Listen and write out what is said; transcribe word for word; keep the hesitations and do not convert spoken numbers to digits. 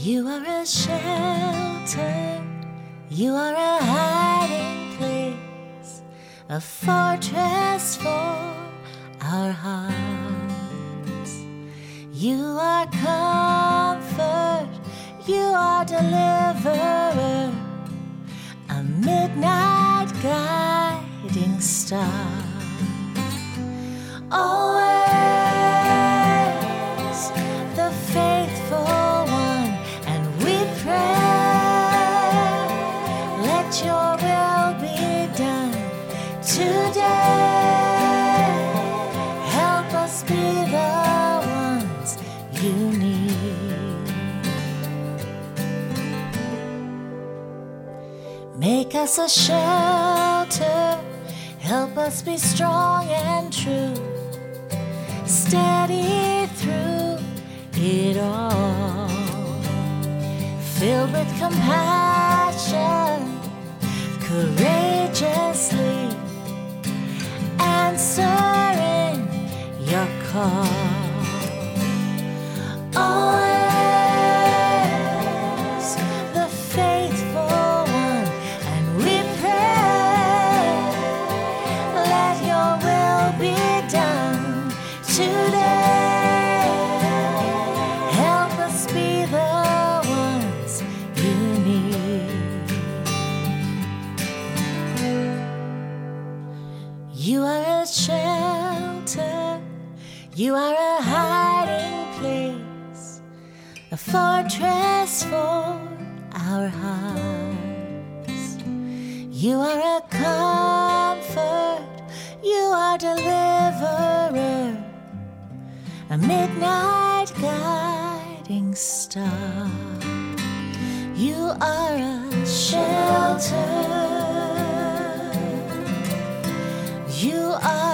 You are a shelter, you are a hiding place, a fortress for our hearts. You are comfort, you are deliverer, a midnight guiding star. Always the faithful one, and we pray, let your will be done today. Help us be the ones you need. Make us a shelter, help us be strong and true, steady through it all, filled with compassion, courageously answering your call. Always the faithful one, and we pray, let your will be done today. Help us be the ones you need. You are a shelter, you are a hiding place, a fortress for our hearts. You are a comfort, you are deliverer, a midnight guiding star. You are a shelter, you are